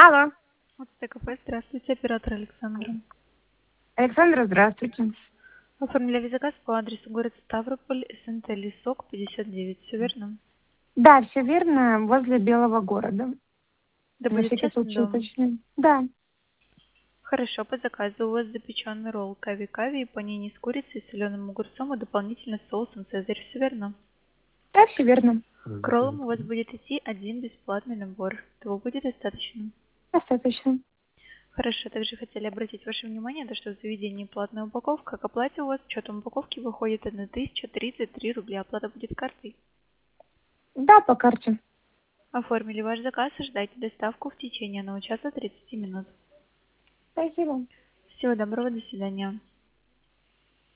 Алло, Вот ТКП, здравствуйте, оператор Александра. Александра, здравствуйте. Оформляли заказ по адресу город Ставрополь, СНТ Лесок, 59, все верно? Да, все верно, возле Белого города. Да На будет всякий честный случай дом. уточню. Да, Хорошо, по заказу у вас запеченный ролл кави-кави и панини с курицей, соленым огурцом и дополнительно с соусом Цезарь, все верно? да, все верно. К роллам у вас будет идти один бесплатный набор. Этого будет достаточно? Достаточно. Хорошо, также хотели обратить ваше внимание, то, что в заведении платная упаковка, к оплате у вас с учетом упаковки выходит 1033 рубля, оплата будет картой. Да, по карте. Оформили ваш заказ, ожидайте доставку в течение 1 часа 30 минут. Спасибо. Всего доброго, до свидания.